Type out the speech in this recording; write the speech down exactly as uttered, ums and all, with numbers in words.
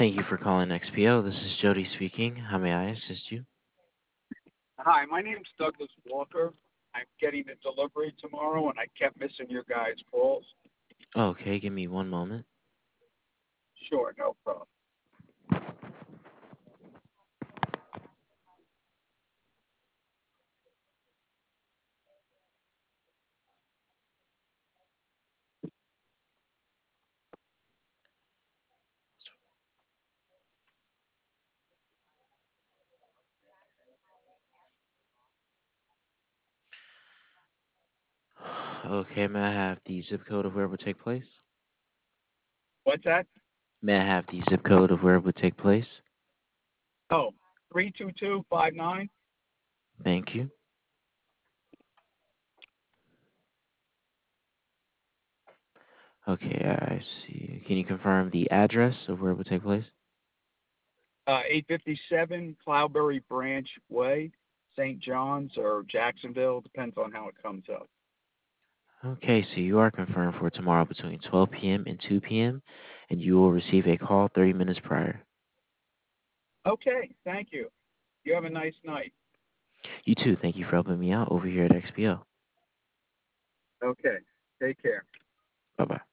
Thank you for calling X P O. This is Jody speaking. How may I assist you? Hi, my name's Douglas Walker. I'm getting a delivery tomorrow, and I kept missing your guys' calls. Okay, give me one moment. Sure, no problem. Okay, may I have the zip code of where it would take place? What's that? May I have the zip code of where it would take place? Oh, three two two five nine. Thank you. Okay, I see. Can you confirm the address of where it would take place? Uh, eight fifty-seven Cloudberry Branch Way, Saint John's or Jacksonville, depends on how it comes up. Okay, so you are confirmed for tomorrow between twelve p m and two p m, and you will receive a call thirty minutes prior. Okay, thank you. You have a nice night. You too. Thank you for helping me out over here at X P O. Okay, take care. Bye bye.